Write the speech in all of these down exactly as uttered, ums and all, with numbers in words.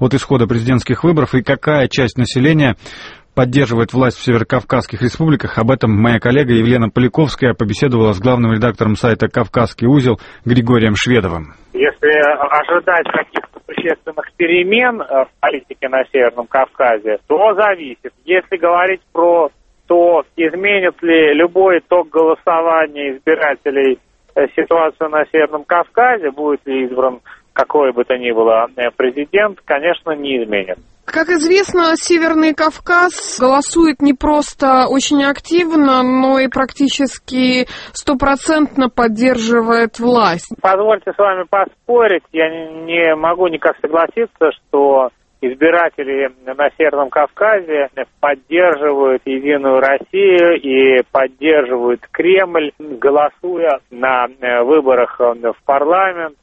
от исхода президентских выборов и какая часть населения поддерживает власть в северокавказских республиках. Об этом моя коллега Елена Поляковская побеседовала с главным редактором сайта «Кавказский узел» Григорием Шведовым. Если ожидать каких-то существенных перемен в политике на Северном Кавказе, то зависит. Если говорить про то, изменит ли любой итог голосования избирателей ситуацию на Северном Кавказе, будет ли избран какой бы то ни было президент, конечно, не изменит. Как известно, Северный Кавказ голосует не просто очень активно, но и практически стопроцентно поддерживает власть. Позвольте с вами поспорить, я не могу никак согласиться, что избиратели на Северном Кавказе поддерживают Единую Россию и поддерживают Кремль, голосуя на выборах в парламент.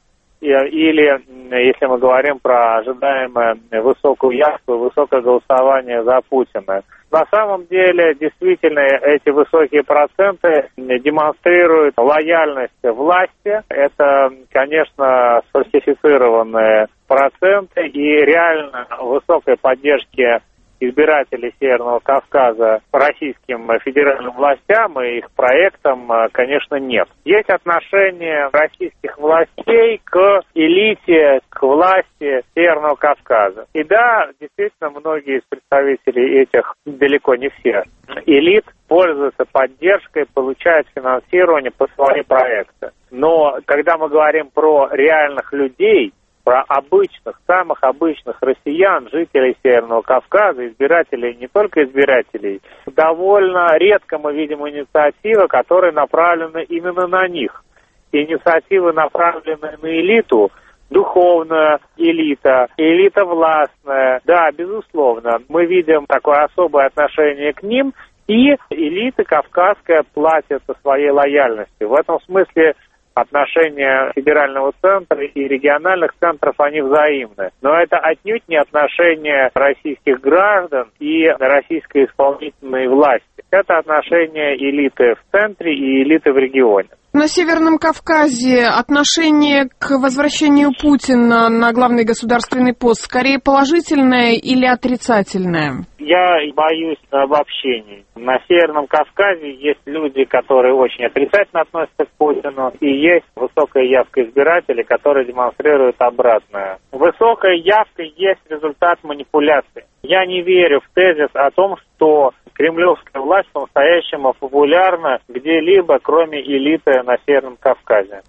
Или, если мы говорим про ожидаемое высокую явку, высокое голосование за Путина. На самом деле, действительно, эти высокие проценты демонстрируют лояльность власти. Это, конечно, сфальсифицированные проценты, и реально высокой поддержки избирателей Северного Кавказа российским федеральным властям и их проектам, конечно, нет. Есть отношение российских властей к элите, к власти Северного Кавказа. И да, действительно, многие из представителей этих, далеко не все, элит пользуются поддержкой, получают финансирование по своим проектам. Но когда мы говорим про реальных людей, про обычных, самых обычных россиян, жителей Северного Кавказа, избирателей, не только избирателей, довольно редко мы видим инициативы, которые направлены именно на них. Инициативы направлены на элиту, духовная элита, элита властная. Да, безусловно, мы видим такое особое отношение к ним, и элита кавказская платится своей лояльностью. В этом смысле отношения федерального центра и региональных центров, они взаимны. Но это отнюдь не отношения российских граждан и российской исполнительной власти. Это отношения элиты в центре и элиты в регионе. На Северном Кавказе отношение к возвращению Путина на главный государственный пост скорее положительное или отрицательное? Я боюсь обобщений. На Северном Кавказе есть люди, которые очень отрицательно относятся к Путину, и есть высокая явка избирателей, которые демонстрируют обратное. Высокая явка есть результат манипуляций. Я не верю в тезис о том, что кремлевская власть по-настоящему популярна где-либо, кроме элиты на Северном Кавказе.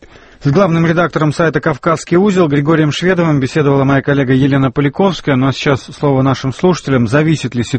С главным редактором сайта «Кавказский узел» Григорием Шведовым беседовала моя коллега Елена Поляковская. Ну а сейчас слово нашим слушателям. Зависит ли ситуация